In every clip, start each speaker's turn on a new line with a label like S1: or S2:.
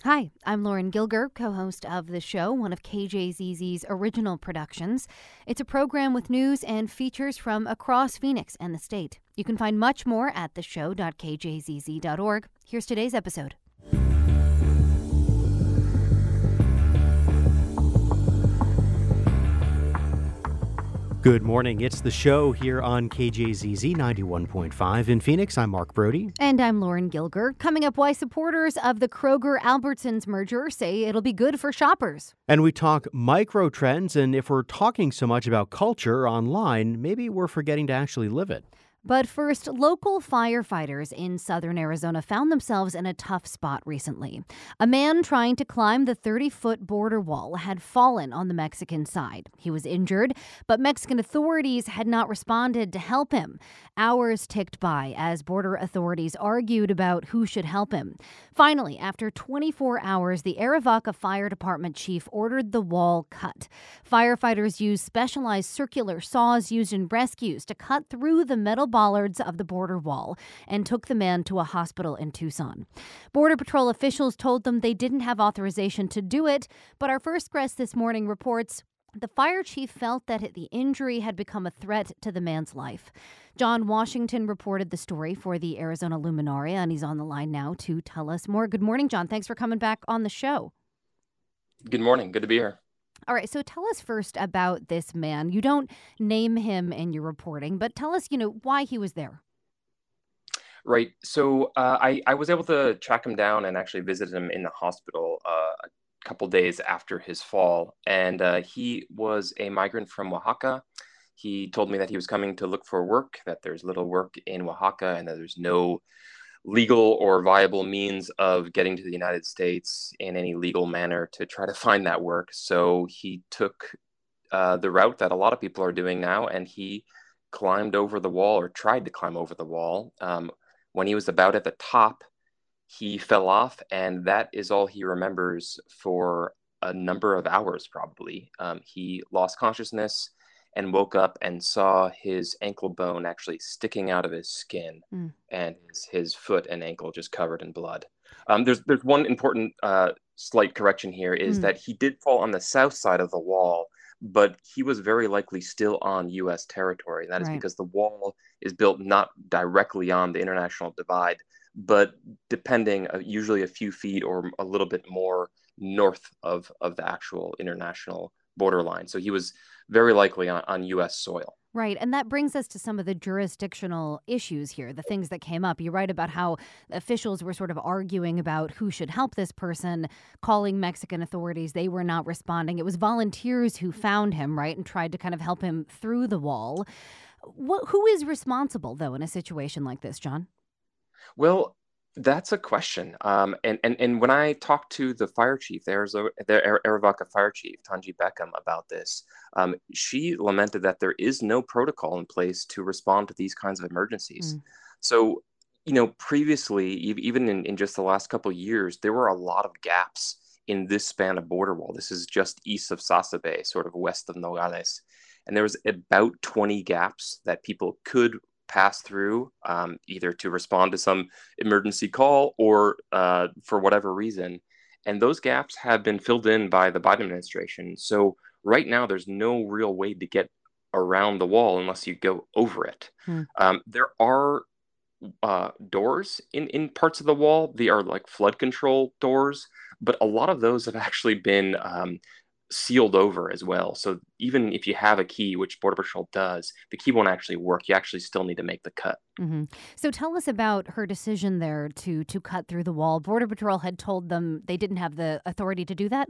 S1: Hi, I'm Lauren Gilger, co-host of the show, one of KJZZ's original productions. It's a program with news and features from across Phoenix and the state. You can find much more at theshow.kjzz.org. Here's today's episode.
S2: Good morning. It's the show here on KJZZ 91.5 in Phoenix. I'm Mark Brody.
S1: And I'm Lauren Gilger. Coming up, why supporters of the Kroger-Albertsons merger say it'll be good for shoppers.
S2: And we talk micro trends, and if we're talking so much about culture online, maybe we're forgetting to actually live it.
S1: But first, local firefighters in southern Arizona found themselves in a tough spot recently. A man trying to climb the 30-foot border wall had fallen on the Mexican side. He was injured, but Mexican authorities had not responded to help him. Hours ticked by as border authorities argued about who should help him. Finally, after 24 hours, the Arivaca Fire Department chief ordered the wall cut. Firefighters used specialized circular saws used in rescues to cut through the metal bollards of the border wall and took the man to a hospital in Tucson. Border Patrol officials told them they didn't have authorization to do it, but our first guest this morning reports the fire chief felt that the injury had become a threat to the man's life. John Washington reported the story for the Arizona Luminaria, and he's on the line now to tell us more. Good morning, John. Thanks for coming back on the show.
S3: Good morning. Good to be here.
S1: All right, so tell us first about this man. You don't name him in your reporting, but tell us, why he was there.
S3: Right. So I was able to track him down and actually visit him in the hospital a couple days after his fall. And he was a migrant from Oaxaca. He told me that he was coming to look for work, that there's little work in Oaxaca, and that there's no legal or viable means of getting to the United States in any legal manner to try to find that work. So he took the route that a lot of people are doing now, and he climbed over the wall, or tried to climb over the wall. When he was about at the top, he fell off, and that is all he remembers for a number of hours, probably. He lost consciousness and woke up and saw his ankle bone actually sticking out of his skin, and his foot and ankle just covered in blood. There's one important slight correction here is that he did fall on the south side of the wall, but he was very likely still on U.S. territory. That is because the wall is built not directly on the international divide, but depending, usually a few feet or a little bit more north of the actual international borderline. So he was very likely on U.S. soil.
S1: Right. And that brings us to some of the jurisdictional issues here, the things that came up. You write about how officials were sort of arguing about who should help this person, calling Mexican authorities. They were not responding. It was volunteers who found him, right, and tried to kind of help him through the wall. Who is responsible, though, in a situation like this, John?
S3: Well, that's a question. And when I talked to the fire chief, the Arivaca fire chief, Tanji Beckham, about this, she lamented that there is no protocol in place to respond to these kinds of emergencies. So, previously, even in just the last couple of years, there were a lot of gaps in this span of border wall. This is just east of Sasabe, sort of west of Nogales. And there was about 20 gaps that people could pass through, either to respond to some emergency call or for whatever reason. And those gaps have been filled in by the Biden administration. So right now, there's no real way to get around the wall unless you go over it. There are doors in parts of the wall. They are like flood control doors, but a lot of those have actually been sealed over as well. So even if you have a key, which Border Patrol does, the key won't actually work. You actually still need to make the cut.
S1: So tell us about her decision there to cut through the wall. Border Patrol had told them they didn't have the authority to do that?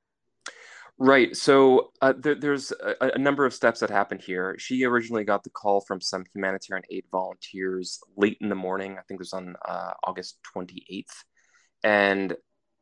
S3: Right. So there's a number of steps that happened here. She originally got the call from some humanitarian aid volunteers late in the morning. I think it was on August 28th. And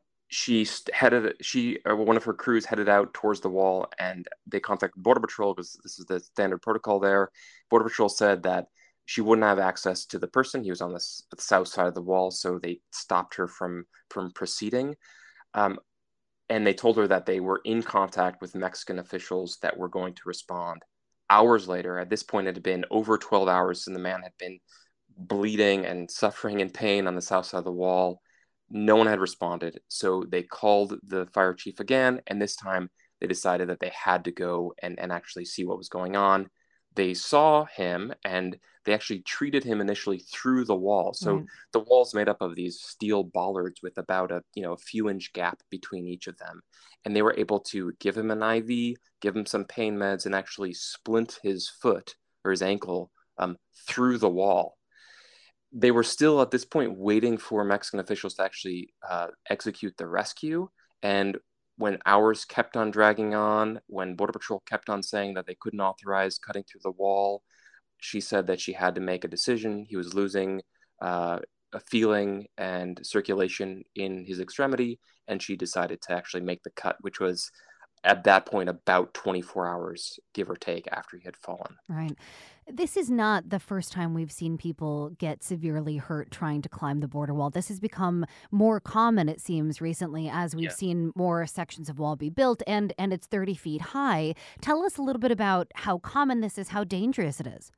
S3: one of her crews headed out towards the wall, and they contacted Border Patrol because this is the standard protocol there. Border Patrol said that she wouldn't have access to the person. He was on the south side of the wall, so they stopped her from proceeding. And they told her that they were in contact with Mexican officials that were going to respond. Hours later, at this point, it had been over 12 hours, and the man had been bleeding and suffering in pain on the south side of the wall. No one had responded. So they called the fire chief again, and this time they decided that they had to go and actually see what was going on. They saw him, and they actually treated him initially through the wall. So
S1: Right.
S3: the wall's made up of these steel bollards with about a few inch gap between each of them. And they were able to give him an IV, give him some pain meds, and actually splint his foot or his ankle through the wall. They were still at this point waiting for Mexican officials to actually execute the rescue. And when hours kept on dragging on, when Border Patrol kept on saying that they couldn't authorize cutting through the wall, she said that she had to make a decision. He was losing a feeling and circulation in his extremity, and she decided to actually make the cut, which was at that point about 24 hours, give or take, after he had fallen.
S1: Right. This is not the first time we've seen people get severely hurt trying to climb the border wall. This has become more common, it seems, recently as we've seen more sections of wall be built, and it's 30 feet high. Tell us a little bit about how common this is, how dangerous it is.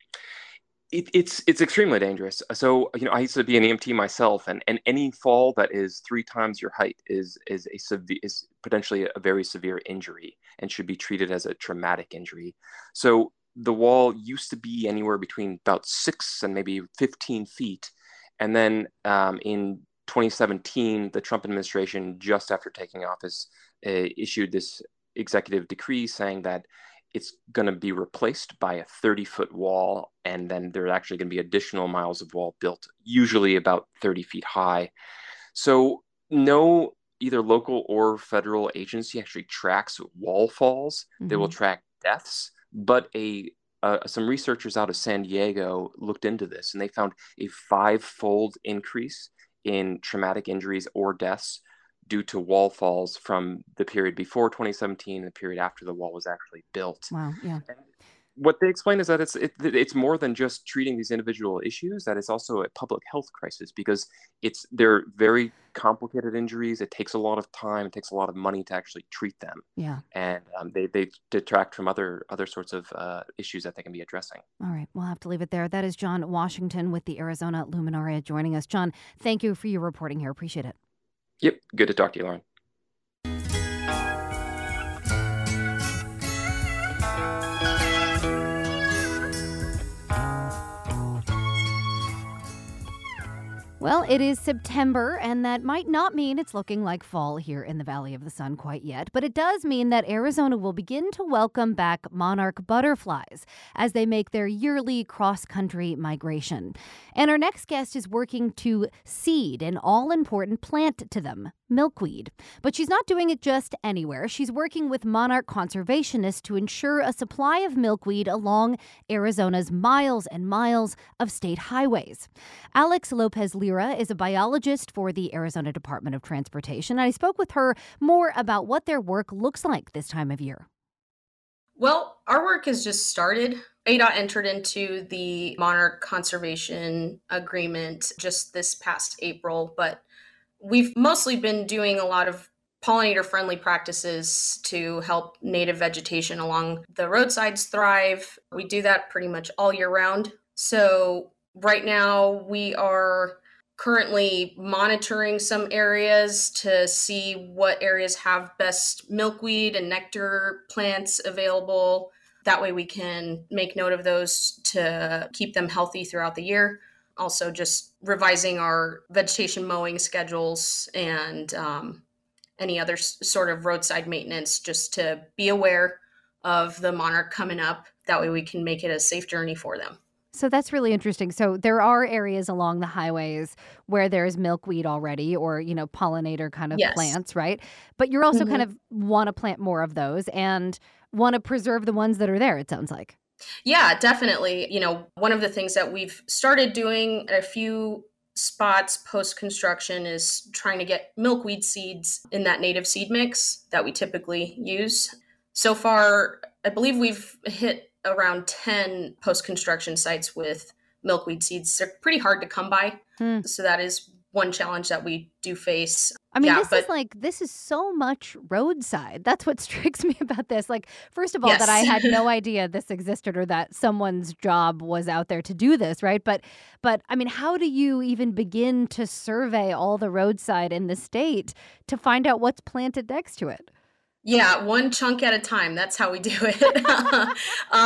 S3: It's extremely dangerous. So, I used to be an EMT myself, and any fall that is 3 times your height is potentially a very severe injury and should be treated as a traumatic injury. So the wall used to be anywhere between about 6 and maybe 15 feet. And then in 2017, the Trump administration, just after taking office, issued this executive decree saying that it's going to be replaced by a 30-foot wall, and then there's actually going to be additional miles of wall built, usually about 30 feet high. So no either local or federal agency actually tracks wall falls. Mm-hmm. They will track deaths, but some researchers out of San Diego looked into this, and they found a 5-fold increase in traumatic injuries or deaths due to wall falls from the period before 2017 and the period after the wall was actually built.
S1: Wow, yeah.
S3: And what they explain is that it's more than just treating these individual issues, that it's also a public health crisis, because they're very complicated injuries. It takes a lot of time, it takes a lot of money to actually treat them.
S1: Yeah.
S3: And they detract from other sorts of issues that they can be addressing.
S1: All right, we'll have to leave it there. That is John Washington with the Arizona Luminaria joining us. John, thank you for your reporting here. Appreciate it.
S3: Yep. Good to talk to you, Lauren.
S1: Well, it is September, and that might not mean it's looking like fall here in the Valley of the Sun quite yet, but it does mean that Arizona will begin to welcome back monarch butterflies as they make their yearly cross-country migration. And our next guest is working to seed an all-important plant to them, milkweed. But she's not doing it just anywhere. She's working with monarch conservationists to ensure a supply of milkweed along Arizona's miles and miles of state highways. Alex Lopez-Lira is a biologist for the Arizona Department of Transportation. I spoke with her more about what their work looks like this time of year.
S4: Well, our work has just started. ADOT entered into the Monarch Conservation Agreement just this past April, but we've mostly been doing a lot of pollinator-friendly practices to help native vegetation along the roadsides thrive. We do that pretty much all year round. So right now we are currently monitoring some areas to see what areas have best milkweed and nectar plants available. That way we can make note of those to keep them healthy throughout the year. Also just revising our vegetation mowing schedules and any other sort of roadside maintenance, just to be aware of the monarch coming up. That way we can make it a safe journey for them.
S1: So that's really interesting. So there are areas along the highways where there's milkweed already, or, pollinator kind of plants, right? But you're also kind of want to plant more of those and want to preserve the ones that are there, it sounds like.
S4: Yeah, definitely. One of the things that we've started doing at a few spots post-construction is trying to get milkweed seeds in that native seed mix that we typically use. So far, I believe we've hit around 10 post-construction sites with milkweed seeds. They're pretty hard to come by. So that is one challenge that we do face.
S1: I mean,
S4: Yeah,
S1: this is so much roadside. That's what strikes me about this. Like, first of all, that I
S4: yes.
S1: had no idea this existed or that someone's job was out there to do this, right? But I mean, how do you even begin to survey all the roadside in the state to find out what's planted next to it?
S4: Yeah, one chunk at a time. That's how we do it.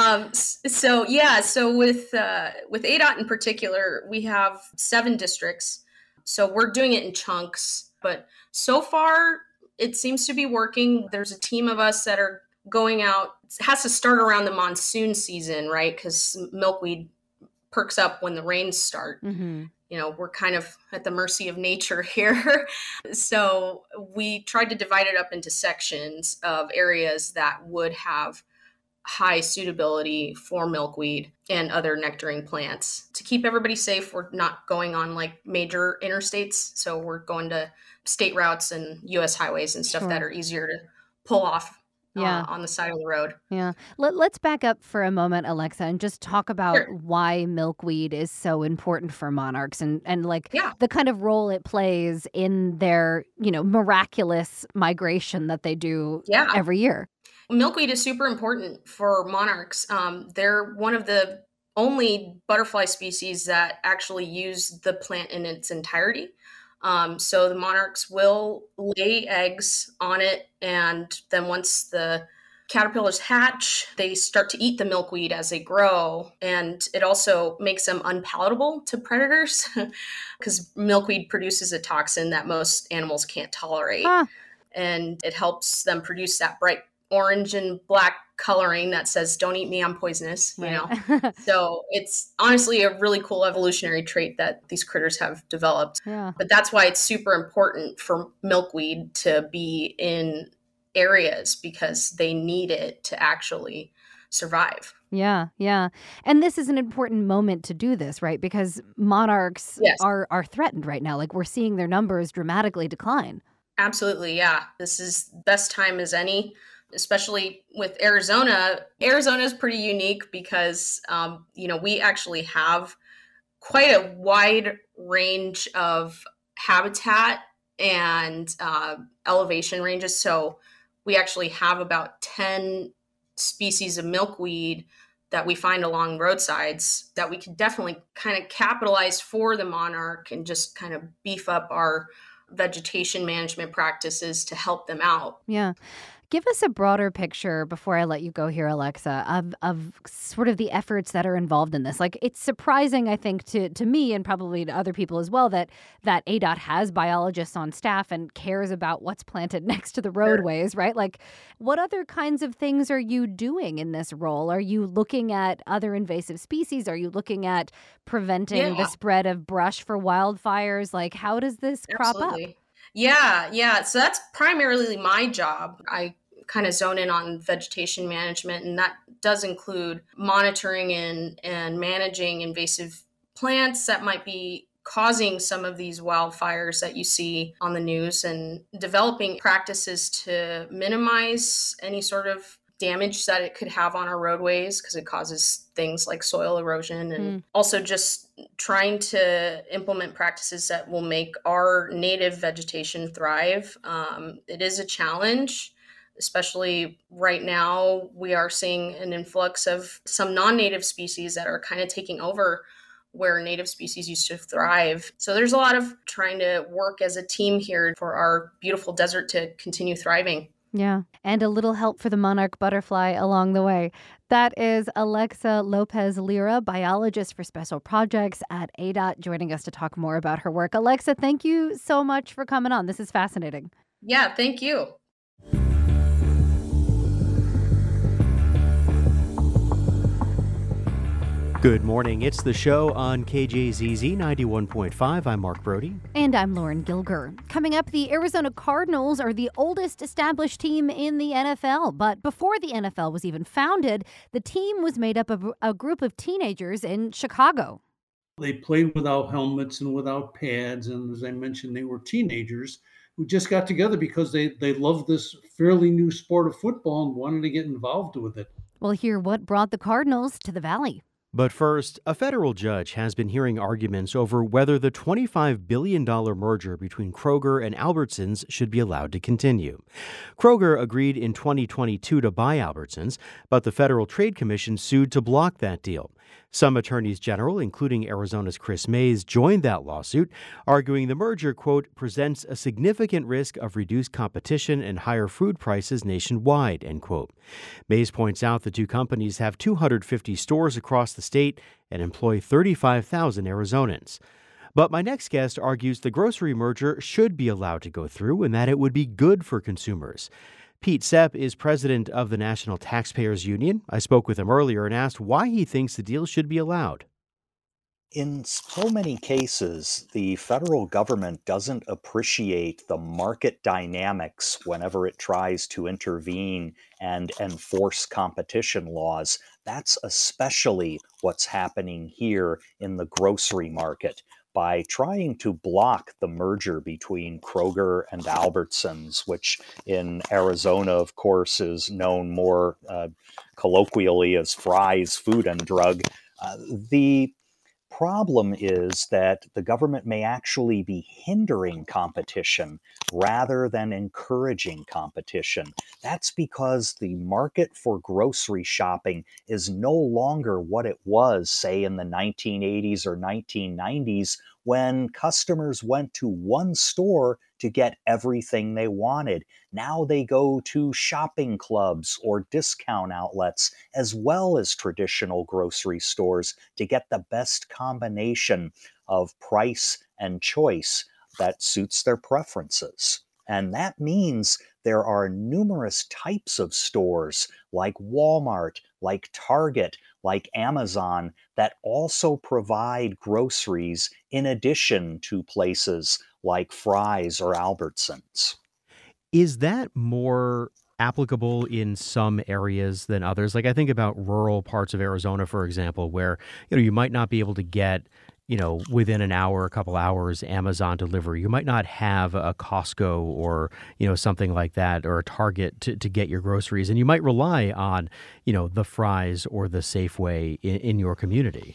S4: So with ADOT in particular, we have 7 districts. So we're doing it in chunks, but so far it seems to be working. There's a team of us that are going out. It has to start around the monsoon season, right? Because milkweed perks up when the rains start.
S1: Mm-hmm.
S4: We're kind of at the mercy of nature here. So we tried to divide it up into sections of areas that would have high suitability for milkweed and other nectaring plants. To keep everybody safe, we're not going on like major interstates. So we're going to state routes and US highways and stuff
S1: Sure.
S4: that are easier to pull off
S1: Yeah.
S4: on the side of the road.
S1: Yeah. Let's back up for a moment, Alexa, and just talk about
S4: Sure.
S1: why milkweed is so important for monarchs and like
S4: Yeah.
S1: the kind of role it plays in their, miraculous migration that they do
S4: Yeah.
S1: every year.
S4: Milkweed is super important for monarchs. They're one of the only butterfly species that actually use the plant in its entirety. So the monarchs will lay eggs on it, and then once the caterpillars hatch, they start to eat the milkweed as they grow, and it also makes them unpalatable to predators because milkweed produces a toxin that most animals can't tolerate.
S1: Huh.
S4: And it helps them produce that bright orange and black coloring that says "Don't eat me, I'm poisonous."
S1: Right.
S4: So it's honestly a really cool evolutionary trait that these critters have developed.
S1: Yeah.
S4: But that's why it's super important for milkweed to be in areas, because they need it to actually survive.
S1: Yeah, yeah. And this is an important moment to do this, right? Because monarchs
S4: Yes.
S1: are threatened right now. Like, we're seeing their numbers dramatically decline.
S4: Absolutely, yeah. This is best time as any, especially with Arizona. Arizona is pretty unique because, we actually have quite a wide range of habitat and elevation ranges. So we actually have about 10 species of milkweed that we find along roadsides that we could definitely kind of capitalize for the monarch and just kind of beef up our vegetation management practices to help them out.
S1: Yeah. Give us a broader picture before I let you go here, Alexa, of sort of the efforts that are involved in this. Like, it's surprising, I think, to me and probably to other people as well, that ADOT has biologists on staff and cares about what's planted next to the roadways, right? Like, what other kinds of things are you doing in this role? Are you looking at other invasive species? Are you looking at preventing the spread of brush for wildfires? Like, how does this crop up?
S4: Absolutely. Yeah. So that's primarily my job. I kind of zone in on vegetation management, and that does include monitoring and managing invasive plants that might be causing some of these wildfires that you see on the news, and developing practices to minimize any sort of damage that it could have on our roadways, because it causes things like soil erosion, and also just trying to implement practices that will make our native vegetation thrive. It is a challenge, especially right now. We are seeing an influx of some non-native species that are kind of taking over where native species used to thrive. So there's a lot of trying to work as a team here for our beautiful desert to continue thriving.
S1: Yeah, and a little help for the monarch butterfly along the way. That is Alexa Lopez Lira, biologist for special projects at ADOT, joining us to talk more about her work. Alexa, thank you so much for coming on. This is fascinating.
S4: Yeah, thank you.
S2: Good morning. It's the show on KJZZ 91.5. I'm Mark Brody.
S1: And I'm Lauren Gilger. Coming up, the Arizona Cardinals are the oldest established team in the NFL. But before the NFL was even founded, the team was made up of a group of teenagers in Chicago.
S5: They played without helmets and without pads. And as I mentioned, they were teenagers who just got together because they loved this fairly new sport of football and wanted to get involved with it.
S1: We'll hear what brought the Cardinals to the Valley.
S2: But first, a federal judge has been hearing arguments over whether the $25 billion merger between Kroger and Albertsons should be allowed to continue. Kroger agreed in 2022 to buy Albertsons, but the Federal Trade Commission sued to block that deal. Some attorneys general, including Arizona's Chris Mays, joined that lawsuit, arguing the merger, quote, presents a significant risk of reduced competition and higher food prices nationwide, end quote. Mays points out the two companies have 250 stores across the state and employ 35,000 Arizonans. But my next guest argues the grocery merger should be allowed to go through and that it would be good for consumers. Pete Sepp is president of the National Taxpayers Union. I spoke with him earlier and asked why he thinks the deal should be allowed.
S6: In so many cases, the federal government doesn't appreciate the market dynamics whenever it tries to intervene and enforce competition laws. That's especially what's happening here in the grocery market. By trying to block the merger between Kroger and Albertsons, which in Arizona, of course, is known more colloquially as Fry's Food and Drug, the problem is that the government may actually be hindering competition rather than encouraging competition. That's because the market for grocery shopping is no longer what it was, say, in the 1980s or 1990s, when customers went to one store to get everything they wanted. Now they go to shopping clubs or discount outlets, as well as traditional grocery stores, to get the best combination of price and choice that suits their preferences. And that means there are numerous types of stores like Walmart, like Target, like Amazon, that also provide groceries in addition to places like Fry's or Albertsons.
S2: Is that more applicable in some areas than others? Like I think about rural parts of Arizona, for example, where you might not be able to get within an hour, a couple hours, Amazon delivery. You might not have a Costco or, something like that, or a Target to get your groceries. And you might rely on, the Fry's or the Safeway in your community.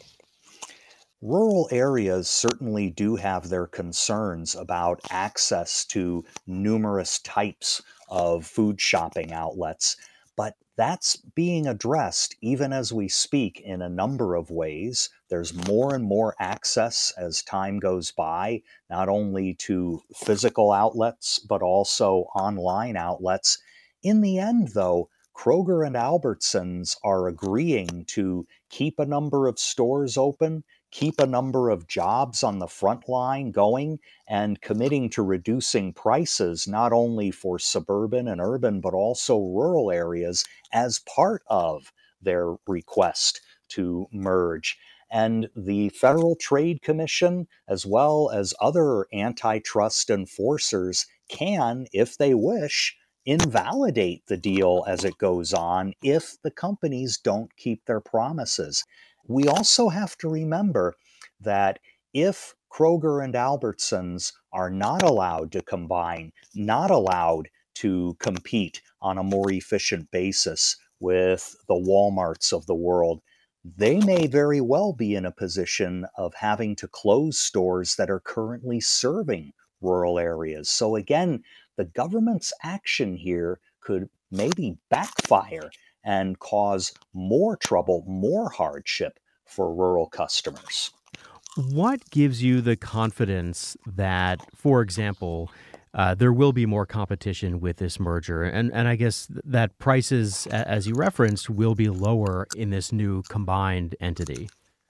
S6: Rural areas certainly do have their concerns about access to numerous types of food shopping outlets, but that's being addressed even as we speak in a number of ways. There's more and more access as time goes by, not only to physical outlets, but also online outlets. In the end, though, Kroger and Albertsons are agreeing to keep a number of stores open, keep a number of jobs on the front line going, and committing to reducing prices not only for suburban and urban, but also rural areas as part of their request to merge. And the Federal Trade Commission, as well as other antitrust enforcers, can, if they wish, invalidate the deal as it goes on if the companies don't keep their promises. We also have to remember that if Kroger and Albertsons are not allowed to combine, not allowed to compete on a more efficient basis with the Walmarts of the world, they may very well be in a position of having to close stores that are currently serving rural areas. So again, the government's action here could maybe backfire and cause more trouble, more hardship for rural customers.
S2: What gives you the confidence that, for example, there will be more competition with this merger? And I guess that prices, as you referenced, will be lower in this new combined entity.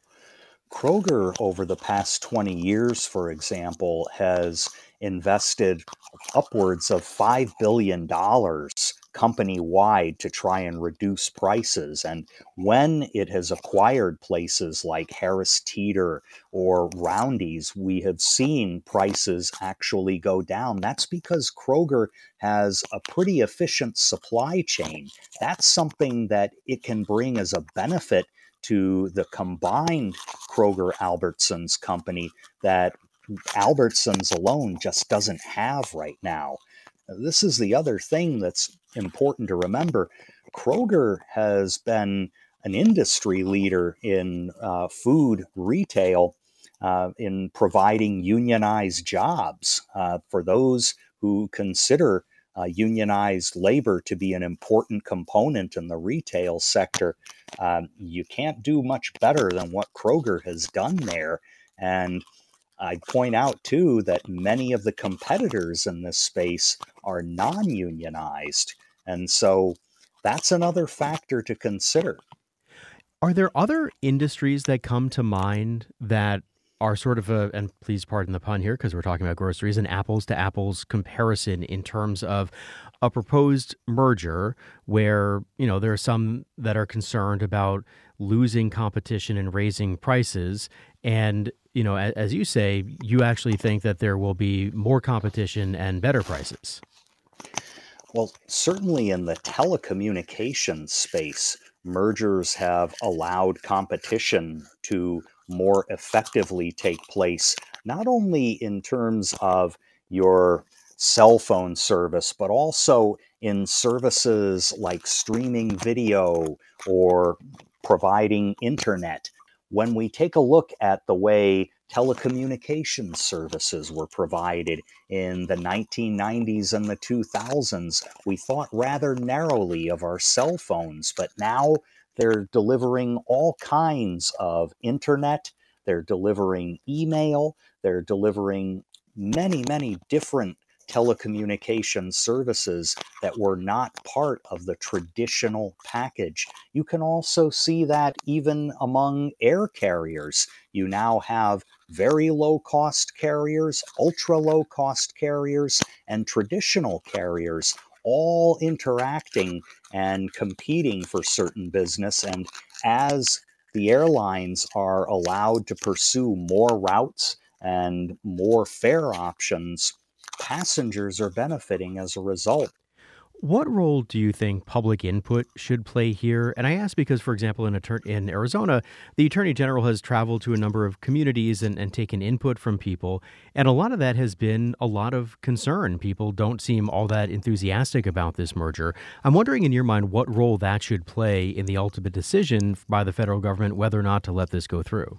S6: Kroger, over the past 20 years, for example, has invested upwards of $5 billion company-wide to try and reduce prices. And when it has acquired places like Harris Teeter or Roundy's, we have seen prices actually go down. That's because Kroger has a pretty efficient supply chain. That's something that it can bring as a benefit to the combined Kroger-Albertsons company that Albertsons alone just doesn't have right now. This is the other thing that's important to remember. Kroger has been an industry leader in food retail in providing unionized jobs for those who consider unionized labor to be an important component in the retail sector. You can't do much better than what Kroger has done there. And I'd point out, too, that many of the competitors in this space are non-unionized. And so that's another factor to consider.
S2: Are there other industries that come to mind that are sort of and please pardon the pun here because we're talking about groceries, an apples to apples comparison in terms of a proposed merger where, there are some that are concerned about losing competition and raising prices. And, as you say, you actually think that there will be more competition and better prices.
S6: Well, certainly in the telecommunications space, mergers have allowed competition to more effectively take place, not only in terms of your cell phone service, but also in services like streaming video or providing internet. When we take a look at the way telecommunications services were provided in the 1990s and the 2000s, we thought rather narrowly of our cell phones, but now they're delivering all kinds of internet, they're delivering email, they're delivering many, many different telecommunications services that were not part of the traditional package. You can also see that even among air carriers. You now have very low-cost carriers, ultra-low-cost carriers, and traditional carriers all interacting and competing for certain business. And as the airlines are allowed to pursue more routes and more fare options, passengers are benefiting as a result.
S2: What role do you think public input should play here? And I ask because, for example, in Arizona, the Attorney General has traveled to a number of communities and taken input from people. And a lot of that has been a lot of concern. People don't seem all that enthusiastic about this merger. I'm wondering, in your mind, what role that should play in the ultimate decision by the federal government whether or not to let this go through.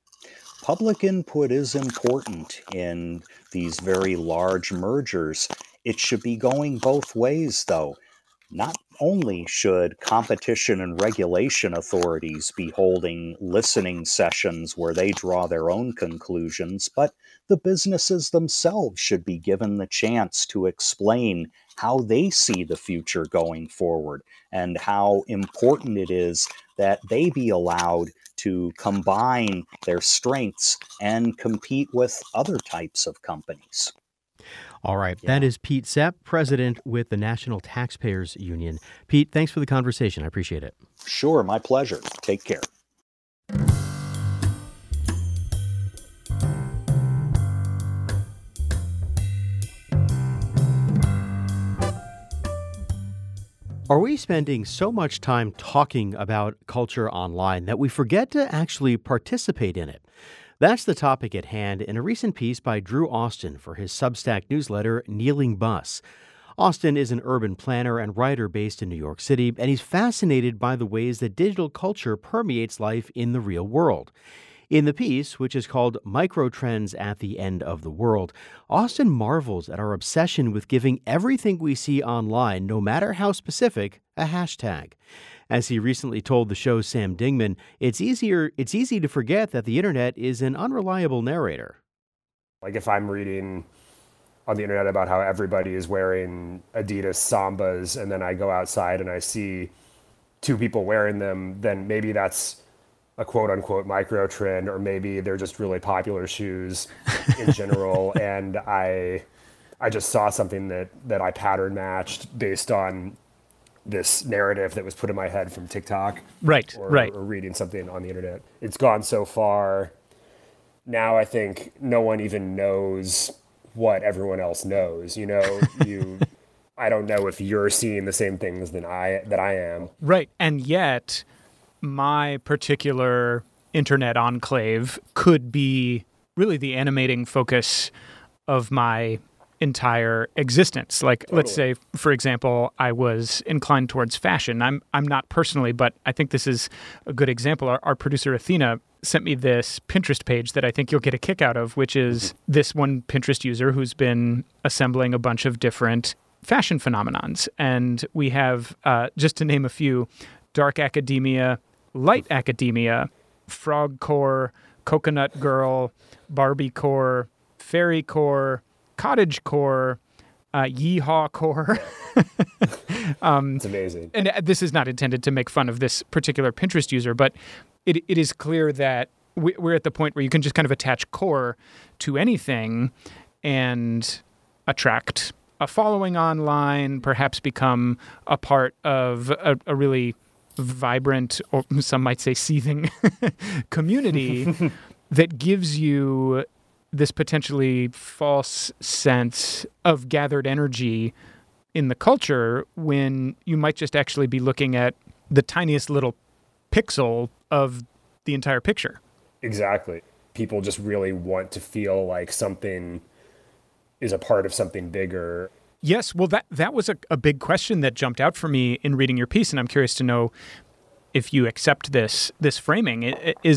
S6: Public input is important in these very large mergers. It should be going both ways, though. Not only should competition and regulation authorities be holding listening sessions where they draw their own conclusions, but the businesses themselves should be given the chance to explain how they see the future going forward and how important it is that they be allowed to combine their strengths and compete with other types of companies.
S2: All right. Yeah. That is Pete Sepp, president with the National Taxpayers Union. Pete, thanks for the conversation. I appreciate it.
S6: Sure. My pleasure. Take care.
S2: Are we spending so much time talking about culture online that we forget to actually participate in it? That's the topic at hand in a recent piece by Drew Austin for his Substack newsletter, Kneeling Bus. Austin is an urban planner and writer based in New York City, and he's fascinated by the ways that digital culture permeates life in the real world. In the piece, which is called Microtrends at the End of the World, Austin marvels at our obsession with giving everything we see online, no matter how specific, a hashtag. As he recently told the show's Sam Dingman, it's easy to forget that the internet is an unreliable narrator.
S7: Like if I'm reading on the internet about how everybody is wearing Adidas Sambas, and then I go outside and I see two people wearing them, then maybe that's a quote-unquote micro trend, or maybe they're just really popular shoes in general. And I just saw something that I pattern matched based on this narrative that was put in my head from TikTok,
S8: right,
S7: or reading something on the internet. It's gone so far. Now I think no one even knows what everyone else knows. You know, I don't know if you're seeing the same things that I am.
S8: Right, and yet my particular internet enclave could be really the animating focus of my entire existence. Like, let's say, for example, I was inclined towards fashion. I'm not personally, but I think this is a good example. Our producer, Athena, sent me this Pinterest page that I think you'll get a kick out of, which is this one Pinterest user who's been assembling a bunch of different fashion phenomenons. And we have, just to name a few, dark academia, light academia, frogcore, coconut girl, Barbiecore, fairycore, cottagecore, yeehaw-core.
S7: It's amazing.
S8: And this is not intended to make fun of this particular Pinterest user, but it is clear that we're at the point where you can just kind of attach core to anything and attract a following online, perhaps become a part of a really vibrant, or some might say seething, community that gives you this potentially false sense of gathered energy in the culture when you might just actually be looking at the tiniest little pixel of the entire picture.
S7: Exactly. People just really want to feel like something is a part of something bigger.
S8: Yes, well, that was a big question that jumped out for me in reading your piece, and I'm curious to know if you accept this framing.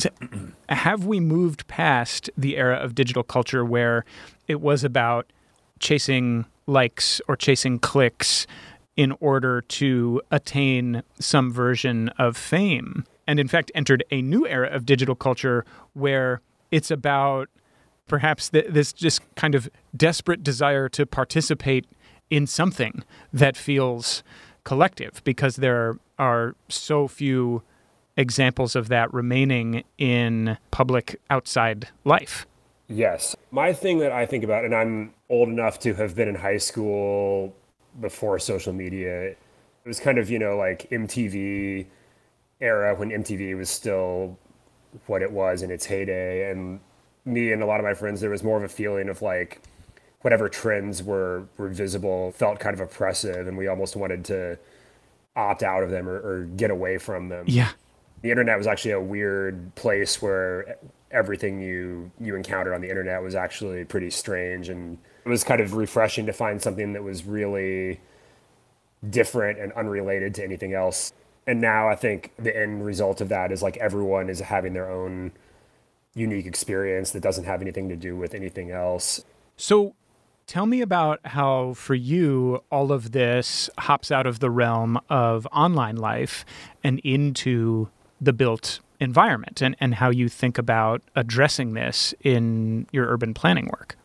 S8: Have we moved past the era of digital culture where it was about chasing likes or chasing clicks in order to attain some version of fame, and in fact entered a new era of digital culture where it's about perhaps this just kind of desperate desire to participate in something that feels collective, because there are so few examples of that remaining in public outside life.
S7: Yes. My thing that I think about, and I'm old enough to have been in high school before social media, it was kind of, like MTV era, when MTV was still what it was in its heyday. And me and a lot of my friends, there was more of a feeling of like whatever trends were visible felt kind of oppressive, and we almost wanted to opt out of them or get away from them.
S8: Yeah.
S7: The internet was actually a weird place where everything you encountered on the internet was actually pretty strange, and it was kind of refreshing to find something that was really different and unrelated to anything else. And now I think the end result of that is like everyone is having their own unique experience that doesn't have anything to do with anything else.
S8: So tell me about how, for you, all of this hops out of the realm of online life and into the built environment, and how you think about addressing this in your urban planning work.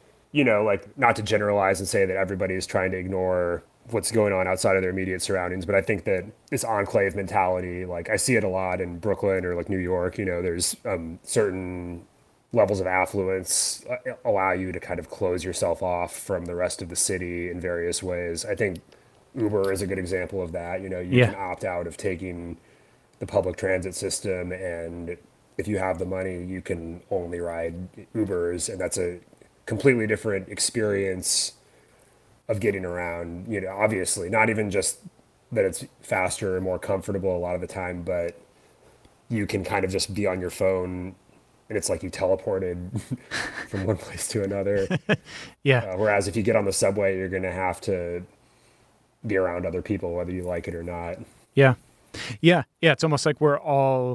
S7: Like, not to generalize and say that everybody is trying to ignore what's going on outside of their immediate surroundings, but I think that this enclave mentality, like I see it a lot in Brooklyn or like New York, there's certain levels of affluence allow you to kind of close yourself off from the rest of the city in various ways. I think Uber is a good example of that. You can opt out of taking the public transit system, and if you have the money, you can only ride Ubers, and that's a completely different experience of getting around. Obviously, not even just that it's faster and more comfortable a lot of the time, but you can kind of just be on your phone, and it's like you teleported from one place to another.
S8: Yeah.
S7: Whereas if you get on the subway, you're going to have to be around other people, whether you like it or not.
S8: Yeah. Yeah. Yeah. It's almost like we're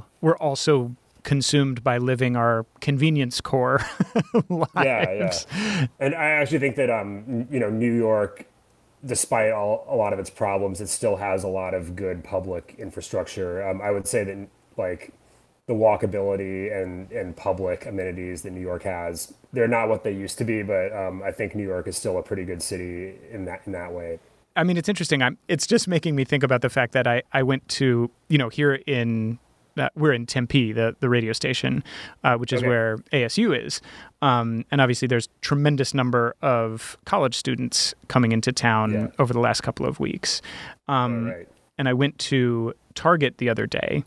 S8: also consumed by living our convenience core lives.
S7: Yeah. And I actually think that, New York, despite a lot of its problems, it still has a lot of good public infrastructure. I would say that like the walkability and public amenities that New York has, they're not what they used to be, but I think New York is still a pretty good city in that way.
S8: I mean, it's interesting. It's just making me think about the fact that I went to, here in, we're in Tempe, the radio station, which is where ASU is. And obviously there's tremendous number of college students coming into town over the last couple of weeks.
S7: Right.
S8: And I went to Target the other day,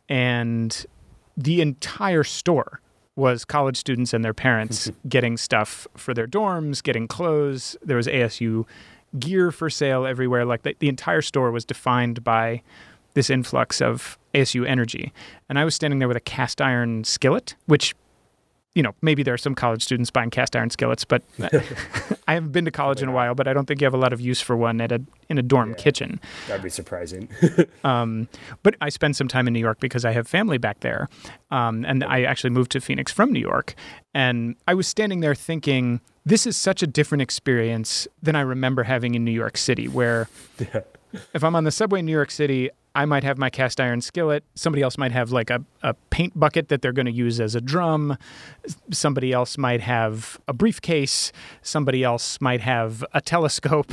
S8: and the entire store was college students and their parents getting stuff for their dorms, getting clothes. There was ASU gear for sale everywhere. Like the entire store was defined by this influx of ASU energy. And I was standing there with a cast iron skillet, which, maybe there are some college students buying cast iron skillets, but I haven't been to college in a while, but I don't think you have a lot of use for one in a dorm kitchen.
S7: That'd be surprising.
S8: But I spend some time in New York because I have family back there. And I actually moved to Phoenix from New York. And I was standing there thinking, this is such a different experience than I remember having in New York City, where if I'm on the subway in New York City, I might have my cast iron skillet. Somebody else might have like a paint bucket that they're going to use as a drum. Somebody else might have a briefcase. Somebody else might have a telescope.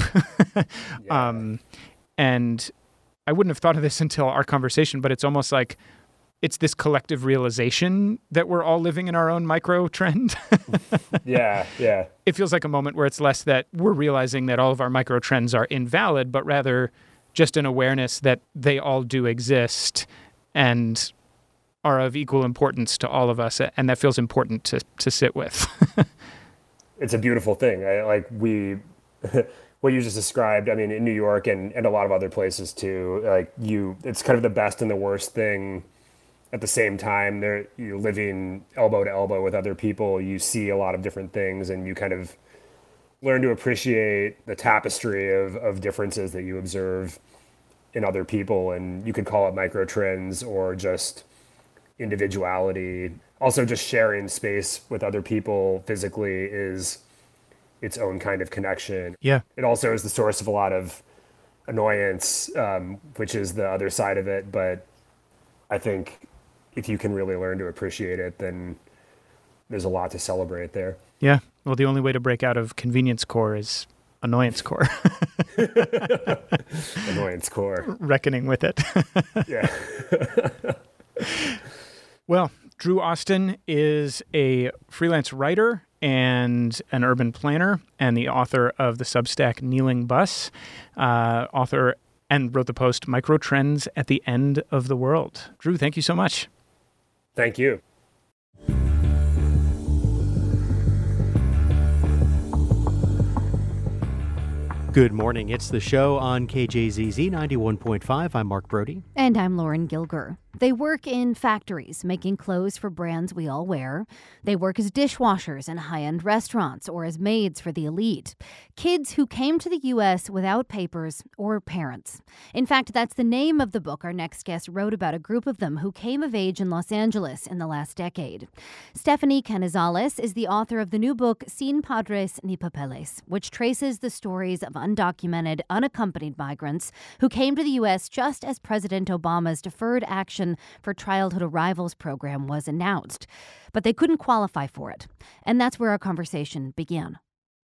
S8: And I wouldn't have thought of this until our conversation, but it's almost like it's this collective realization that we're all living in our own micro trend.
S7: Yeah.
S8: It feels like a moment where it's less that we're realizing that all of our micro trends are invalid, but rather just an awareness that they all do exist and are of equal importance to all of us. And that feels important to sit with.
S7: It's a beautiful thing. What you just described, I mean, in New York and a lot of other places too, it's kind of the best and the worst thing at the same time. You're living elbow to elbow with other people. You see a lot of different things, and you kind of learn to appreciate the tapestry of differences that you observe in other people. And you could call it micro trends or just individuality. Also, just sharing space with other people physically is its own kind of connection.
S8: Yeah.
S7: It also is the source of a lot of annoyance, which is the other side of it. But I think if you can really learn to appreciate it, then there's a lot to celebrate there.
S8: Yeah. Well, the only way to break out of convenience core is annoyance core.
S7: Annoyance core.
S8: Reckoning with it.
S7: Yeah.
S8: Well, Drew Austin is a freelance writer and an urban planner and the author of the Substack Kneeling Bus, author and wrote the post Microtrends at the End of the World. Drew, thank you so much.
S7: Thank you.
S2: Good morning. It's the show on KJZZ 91.5. I'm Mark Brody.
S1: And I'm Lauren Gilger. They work in factories, making clothes for brands we all wear. They work as dishwashers in high-end restaurants or as maids for the elite. Kids who came to the U.S. without papers or parents. In fact, that's the name of the book our next guest wrote about, a group of them who came of age in Los Angeles in the last decade. Stephanie Canizales is the author of the new book, Sin Padres ni Papeles, which traces the stories of undocumented, unaccompanied migrants who came to the U.S. just as President Obama's Deferred Action for Childhood Arrivals program was announced. But they couldn't qualify for it. And that's where our conversation began.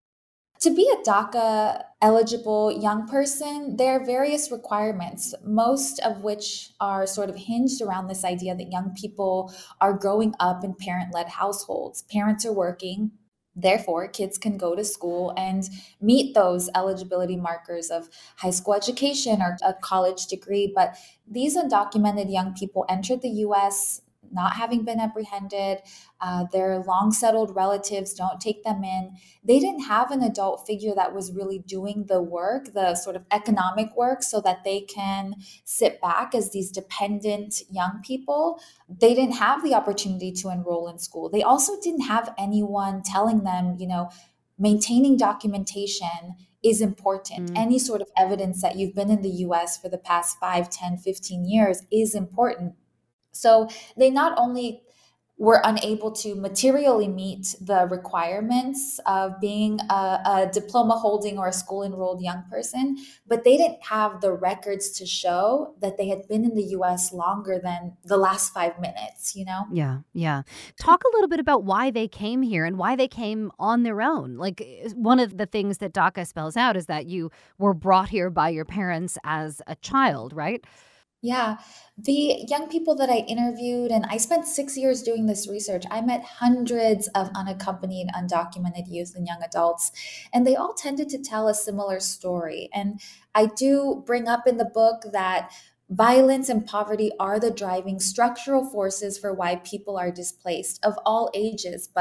S9: To be a DACA eligible young person, there are various requirements, most of which are sort of hinged around this idea that young people are growing up in parent-led households. Parents are working. Therefore, kids can go to school and meet those eligibility markers of high school education or a college degree. But these undocumented young people entered the U.S. not having been apprehended. Their long settled relatives don't take them in. They didn't have an adult figure that was really doing the work, the sort of economic work, so that they can sit back as these dependent young people. They didn't have the opportunity to enroll in school. They also didn't have anyone telling them, maintaining documentation is important. Any sort of evidence that you've been in the US for the past 5, 10, 15 years is important. So they not only were unable to materially meet the requirements of being a diploma holding or a school enrolled young person, but they didn't have the records to show that they had been in the US longer than the last 5 minutes,
S1: Yeah. Talk a little bit about why they came here and why they came on their own. Like, one of the things that DACA spells out is that you were brought here by your parents as a child, right?
S9: Yeah, the young people that I interviewed, and I spent 6 years doing this research, I met hundreds of unaccompanied, undocumented youth and young adults, and they all tended to tell a similar story. And I do bring up in the book that violence and poverty are the driving structural forces for why people are displaced of all ages, but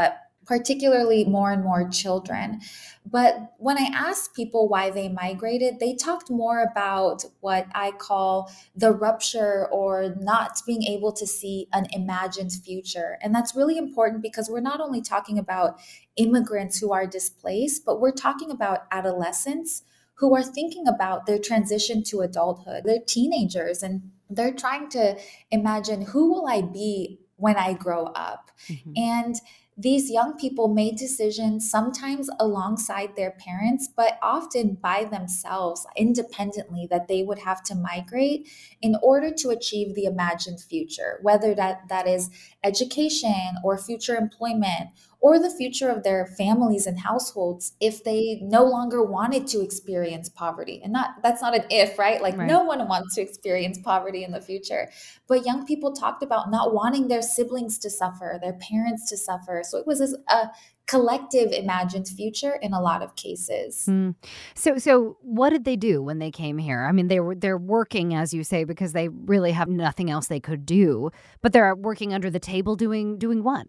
S9: particularly more and more children. But when I asked people why they migrated, they talked more about what I call the rupture or not being able to see an imagined future. And that's really important because we're not only talking about immigrants who are displaced, but we're talking about adolescents who are thinking about their transition to adulthood. They're teenagers and they're trying to imagine, who will I be when I grow up?
S1: Mhm.
S9: And these young people made decisions sometimes alongside their parents, but often by themselves, independently, that they would have to migrate in order to achieve the imagined future, whether that is education or future employment or the future of their families and households if they no longer wanted to experience poverty. And not that's not an if, right? Like
S1: Right.
S9: no one wants to experience poverty in the future. But young people talked about not wanting their siblings to suffer, their parents to suffer. So it was a collective imagined future in a lot of cases.
S1: Mm. So what did they do when they came here? I mean, they're working, as you say, because they really have nothing else they could do. But they're working under the table doing what?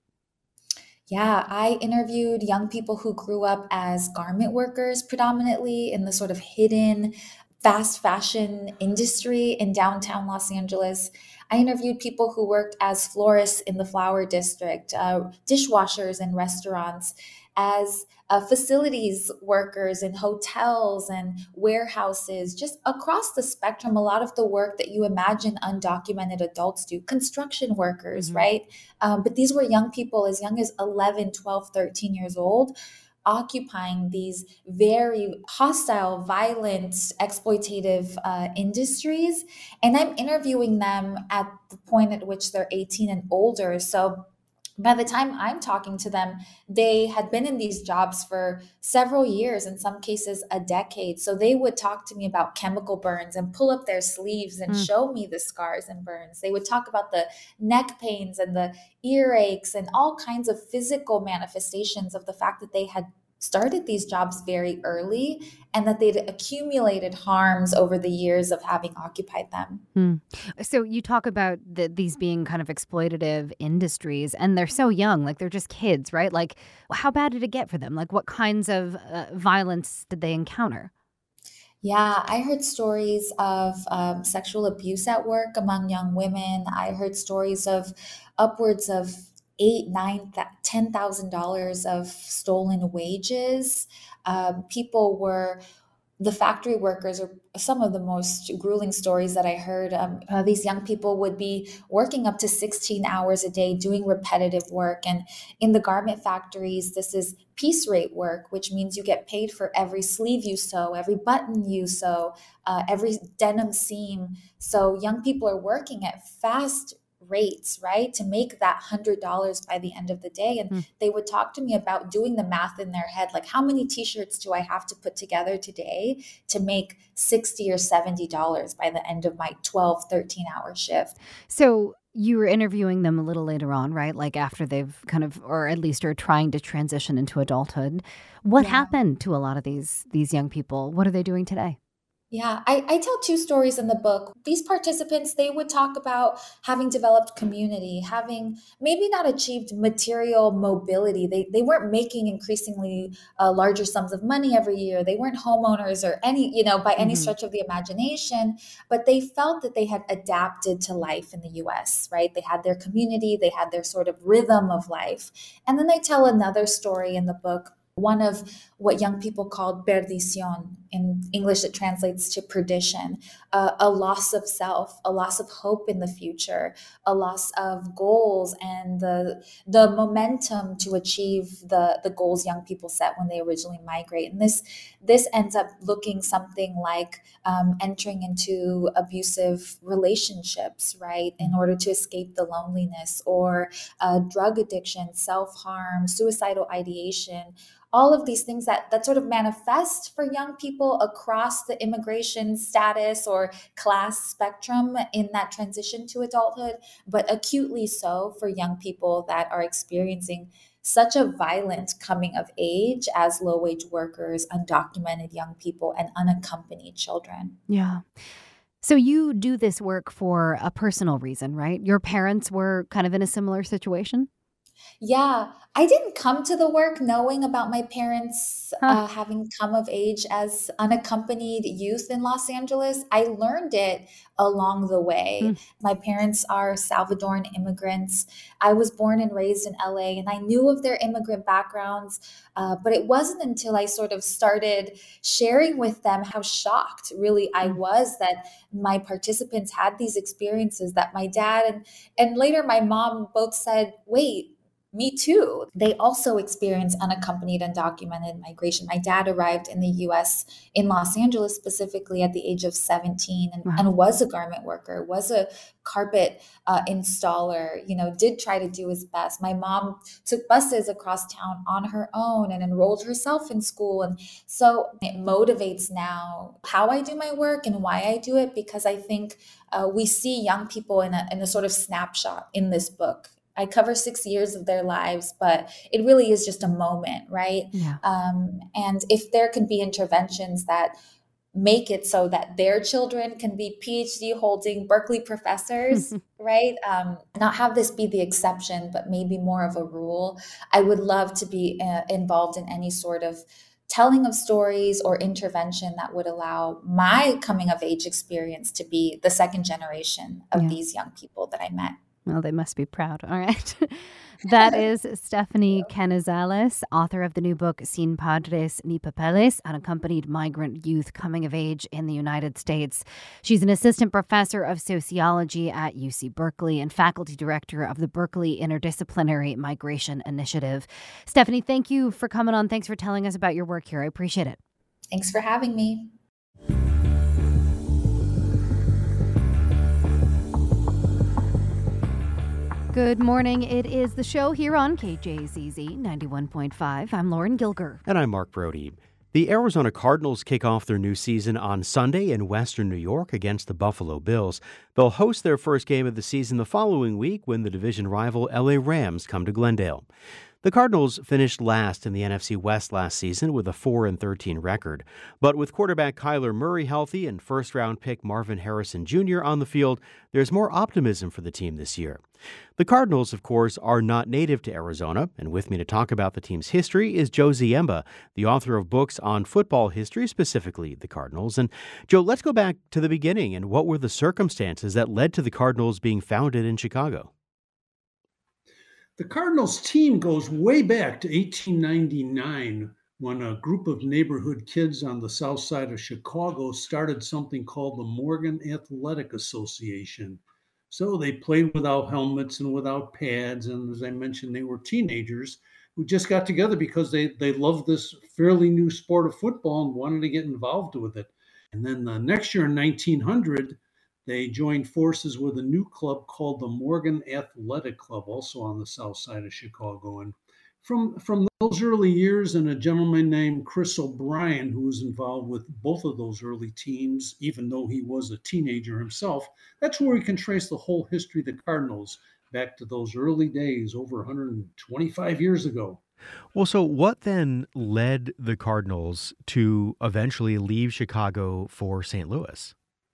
S9: Yeah, I interviewed young people who grew up as garment workers predominantly in the sort of hidden fast fashion industry in downtown Los Angeles. I interviewed people who worked as florists in the flower district, dishwashers in restaurants, as facilities workers in hotels and warehouses, just across the spectrum, a lot of the work that you imagine undocumented adults do, construction workers,
S1: Mhm.
S9: right? But these were young people as young as 11, 12, 13 years old, occupying these very hostile, violent, exploitative industries. And I'm interviewing them at the point at which they're 18 and older. So by the time I'm talking to them, they had been in these jobs for several years, in some cases a decade. So they would talk to me about chemical burns and pull up their sleeves and
S1: Mm.
S9: show me the scars and burns. They would talk about the neck pains and the earaches and all kinds of physical manifestations of the fact that they had started these jobs very early and that they'd accumulated harms over the years of having occupied them.
S1: So you talk about these being kind of exploitative industries, and they're so young, like they're just kids, right? Like, how bad did it get for them? Like, what kinds of violence did they encounter?
S9: Yeah, I heard stories of sexual abuse at work among young women. I heard stories of upwards of eight, nine, $10,000 of stolen wages. People were The factory workers are some of the most grueling stories that I heard. These young people would be working up to 16 hours a day doing repetitive work. And in the garment factories, this is piece rate work, which means you get paid for every sleeve you sew, every button you sew, every denim seam. So young people are working at fast rates, right, to make that $100 by the end of the day. And they would talk to me about doing the math in their head, like, how many t-shirts do I have to put together today to make $60 or $70 by the end of my 12, 13-hour shift?
S1: So you were interviewing them a little later on, right? Like after they've kind of, or at least are trying to transition into adulthood. What
S9: Yeah.
S1: happened to a lot of these young people? What are they doing today?
S9: Yeah, I tell two stories in the book. These participants, they would talk about having developed community, having maybe not achieved material mobility. They weren't making increasingly larger sums of money every year. They weren't homeowners or any, by any
S1: Mhm.
S9: stretch of the imagination, but they felt that they had adapted to life in the US, right? They had their community, they had their sort of rhythm of life. And then they tell another story in the book, one of what young people called perdición. In English, it translates to perdition, a loss of self, a loss of hope in the future, a loss of goals and the momentum to achieve the goals young people set when they originally migrate. And this ends up looking something like entering into abusive relationships, right, in order to escape the loneliness, or drug addiction, self-harm, suicidal ideation, all of these things that sort of manifest for young people across the immigration status or class spectrum in that transition to adulthood, but acutely so for young people that are experiencing such a violent coming of age as low-wage workers, undocumented young people, and unaccompanied children.
S1: Yeah. So you do this work for a personal reason, right? Your parents were kind of in a similar situation?
S9: Yeah, I didn't come to the work knowing about my parents
S1: Huh.
S9: having come of age as unaccompanied youth in Los Angeles. I learned it along the
S1: Hmm.
S9: way. My parents are Salvadoran immigrants. I was born and raised in LA, and I knew of their immigrant backgrounds, but it wasn't until I sort of started sharing with them how shocked really I
S1: Mm.
S9: was that my participants had these experiences that my dad and later my mom both said, wait, me too. They also experienced unaccompanied undocumented migration. My dad arrived in the US in Los Angeles specifically at the age of 17
S1: Wow.
S9: and was a garment worker, was a carpet installer, did try to do his best. My mom took buses across town on her own and enrolled herself in school. And so it motivates now how I do my work and why I do it, because I think we see young people in a sort of snapshot in this book. I cover 6 years of their lives, but it really is just a moment, right?
S1: Yeah.
S9: And if there can be interventions that make it so that their children can be PhD holding Berkeley professors, right? Not have this be the exception, but maybe more of a rule. I would love to be involved in any sort of telling of stories or intervention that would allow my coming of age experience to be the second generation of
S1: Yeah.
S9: these young people that I met.
S1: Well, they must be proud. All right. That is Stephanie Canizales, author of the new book, Sin Padres ni Papeles, Unaccompanied Migrant Youth Coming of Age in the United States. She's an assistant professor of sociology at UC Berkeley and faculty director of the Berkeley Interdisciplinary Migration Initiative. Stephanie, thank you for coming on. Thanks for telling us about your work here. I appreciate it.
S9: Thanks for having me.
S1: Good morning. It is the show here on KJZZ 91.5. I'm Lauren Gilger.
S2: And I'm Mark Brody. The Arizona Cardinals kick off their new season on Sunday in Western New York against the Buffalo Bills. They'll host their first game of the season the following week when the division rival LA Rams come to Glendale. The Cardinals finished last in the NFC West last season with a 4-13 record. But with quarterback Kyler Murray healthy and first-round pick Marvin Harrison Jr. on the field, there's more optimism for the team this year. The Cardinals, of course, are not native to Arizona, and with me to talk about the team's history is Joe Ziemba, the author of books on football history, specifically the Cardinals. And Joe, let's go back to the beginning and what were the circumstances that led to the Cardinals being founded in Chicago?
S5: The Cardinals team goes way back to 1899 when a group of neighborhood kids on the south side of Chicago started something called the Morgan Athletic Association. So they played without helmets and without pads. And as I mentioned, they were teenagers who just got together because they loved this fairly new sport of football and wanted to get involved with it. And then the next year in 1900, they joined forces with a new club called the Morgan Athletic Club, also on the south side of Chicago. And from those early years, and a gentleman named Chris O'Brien, who was involved with both of those early teams, even though he was a teenager himself, that's where we can trace the whole history of the Cardinals back to those early days over 125 years ago.
S2: Well, so what then led the Cardinals to eventually leave Chicago for St. Louis?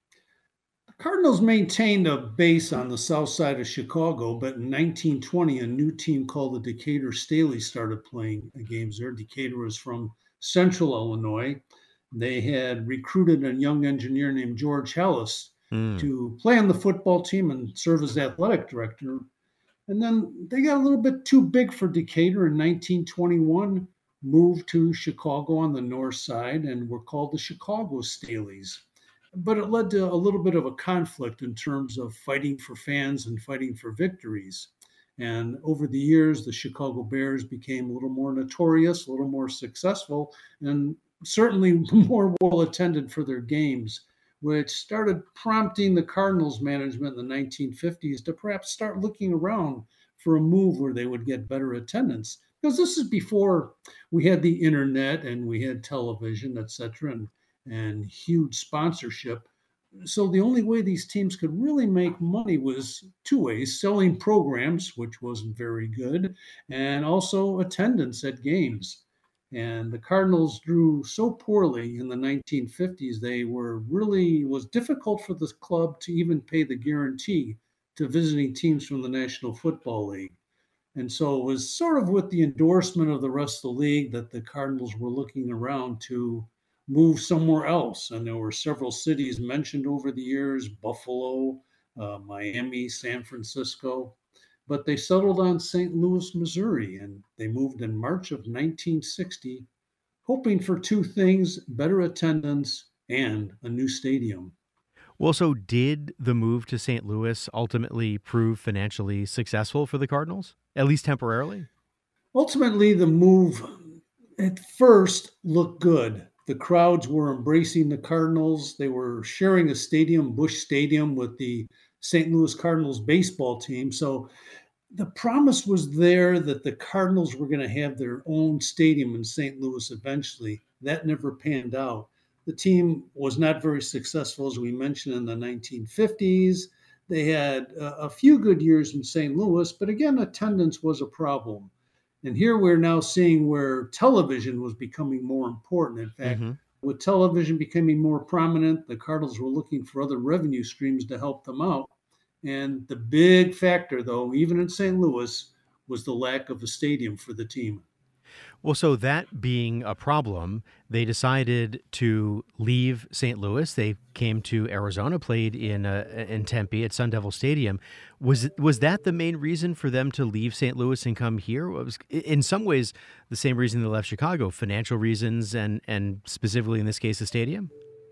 S5: Cardinals maintained a base on the south side of Chicago, but in 1920, a new team called the Decatur Staleys started playing games there. Decatur was from central Illinois. They had recruited a young engineer named George Hellis to play on the football team and serve as athletic director. And then they got a little bit too big for Decatur in 1921, moved to Chicago on the north side, and were called the Chicago Staleys. But it led to a little bit of a conflict in terms of fighting for fans and fighting for victories. And over the years, the Chicago Bears became a little more notorious, a little more successful, and certainly more well attended for their games, which started prompting the Cardinals management in the 1950s to perhaps start looking around for a move where they would get better attendance. Because this is before we had the internet and we had television, et cetera, and huge sponsorship. So the only way these teams could really make money was two ways: selling programs, which wasn't very good, and also attendance at games. And the Cardinals drew so poorly in the 1950s, it was difficult for the club to even pay the guarantee to visiting teams from the National Football League. And so it was sort of with the endorsement of the rest of the league that the Cardinals were looking around to move somewhere else. And there were several cities mentioned over the years: Buffalo, Miami, San Francisco. But they settled on St. Louis, Missouri, and they moved in March of 1960, hoping for two things: better attendance and a new stadium.
S2: Well, so did the move to St. Louis ultimately prove financially successful for the Cardinals, at least temporarily?
S5: Ultimately, the move at first looked good. The crowds were embracing the Cardinals. They were sharing a stadium, Busch Stadium, with the St. Louis Cardinals baseball team. So the promise was there that the Cardinals were going to have their own stadium in St. Louis eventually. That never panned out. The team was not very successful, as we mentioned, in the 1950s. They had a few good years in St. Louis, but again, attendance was a problem. And here we're now seeing where television was becoming more important. In fact, with television becoming more prominent, the Cardinals were looking for other revenue streams to help them out. And the big factor, though, even in St. Louis, was the lack of a stadium for the team.
S2: Well, so that being a problem, they decided to leave St. Louis. They came to Arizona, played in Tempe at Sun Devil Stadium. Was that the main reason for them to leave St. Louis and come here? It was in some ways the same reason they left Chicago: financial reasons, and specifically in this case, the stadium.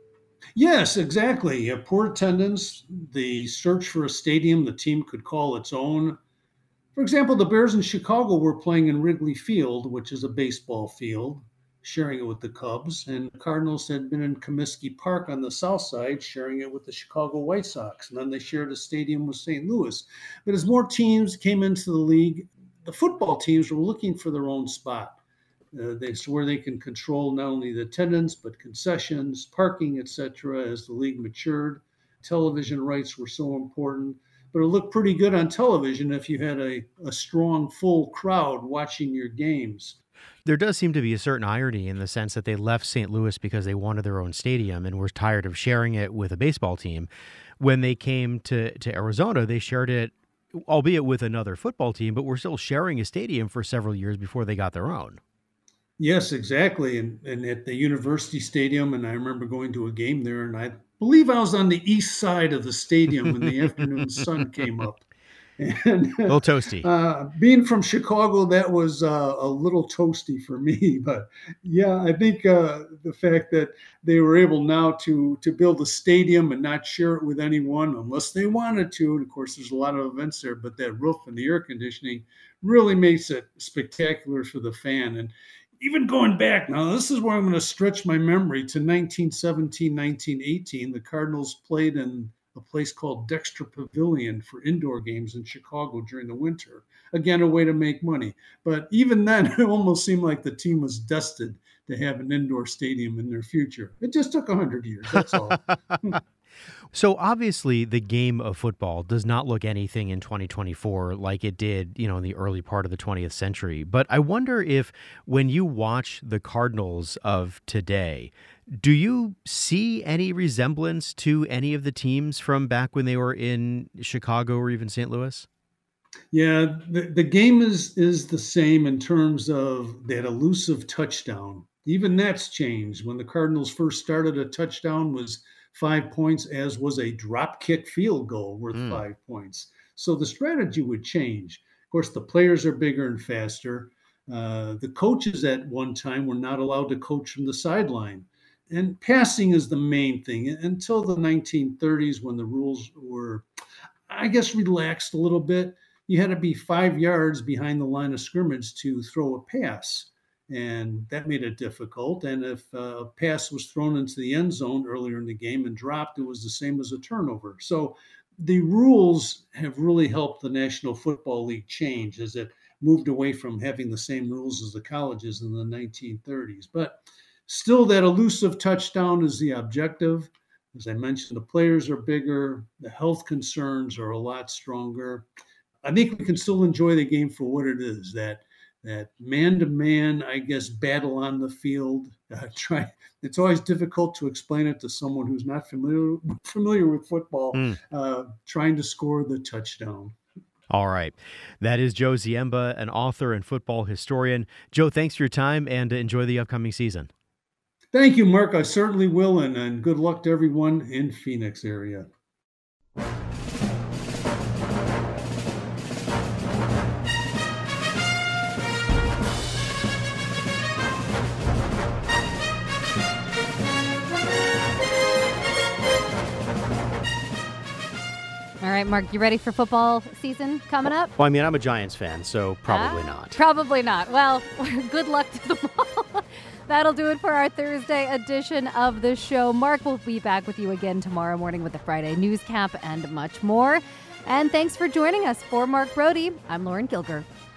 S5: Yes, exactly. Poor attendance, the search for a stadium the team could call its own. For example, the Bears in Chicago were playing in Wrigley Field, which is a baseball field, sharing it with the Cubs. And the Cardinals had been in Comiskey Park on the south side, sharing it with the Chicago White Sox. And then they shared a stadium with St. Louis. But as more teams came into the league, the football teams were looking for their own spot. Where they can control not only the attendance, but concessions, parking, etc. As the league matured, television rights were so important. But it looked pretty good on television if you had a strong, full crowd watching your games.
S2: There does seem to be a certain irony in the sense that they left St. Louis because they wanted their own stadium and were tired of sharing it with a baseball team. When they came to Arizona, they shared it, albeit with another football team, but were still sharing a stadium for several years before they got their own.
S5: Yes, exactly. And at the University Stadium, and I remember going to a game there, and I believe I was on the east side of the stadium when the afternoon sun came up. And
S2: a little toasty.
S5: Being from Chicago, that was a little toasty for me. But yeah, I think the fact that they were able now to build a stadium and not share it with anyone unless they wanted to. And of course, there's a lot of events there, but that roof and the air conditioning really makes it spectacular for the fan. And even going back now, this is where I'm going to stretch my memory to 1917, 1918. The Cardinals played in a place called Dexter Pavilion for indoor games in Chicago during the winter. Again, a way to make money. But even then, it almost seemed like the team was destined to have an indoor stadium in their future. It just took 100 years, that's all.
S2: So obviously the game of football does not look anything in 2024 like it did, in the early part of the 20th century. But I wonder if when you watch the Cardinals of today, do you see any resemblance to any of the teams from back when they were in Chicago or even St. Louis?
S5: Yeah, the game is the same in terms of that elusive touchdown. Even that's changed. When the Cardinals first started, a touchdown was 5 points, as was a drop kick field goal worth 5 points. So the strategy would change. Of course, the players are bigger and faster. The coaches at one time were not allowed to coach from the sideline. And passing is the main thing until the 1930s, when the rules were, I guess, relaxed a little bit. You had to be 5 yards behind the line of scrimmage to throw a pass. And that made it difficult. And if a pass was thrown into the end zone earlier in the game and dropped, it was the same as a turnover. So the rules have really helped the National Football League change as it moved away from having the same rules as the colleges in the 1930s. But still, that elusive touchdown is the objective. As I mentioned, the players are bigger. The health concerns are a lot stronger. I think we can still enjoy the game for what it is, that man-to-man, I guess, battle on the field. It's always difficult to explain it to someone who's not familiar with football, trying to score the touchdown.
S2: All right. That is Joe Ziemba, an author and football historian. Joe, thanks for your time and enjoy the upcoming season.
S5: Thank you, Mark. I certainly will. And good luck to everyone in Phoenix area.
S1: All right, Mark, you ready for football season coming up?
S2: Well, I mean, I'm a Giants fan, so probably not.
S1: Probably not. Well, good luck to them all. That'll do it for our Thursday edition of the show. Mark will be back with you again tomorrow morning with the Friday Newscap and much more. And thanks for joining us. For Mark Brody, I'm Lauren Gilger.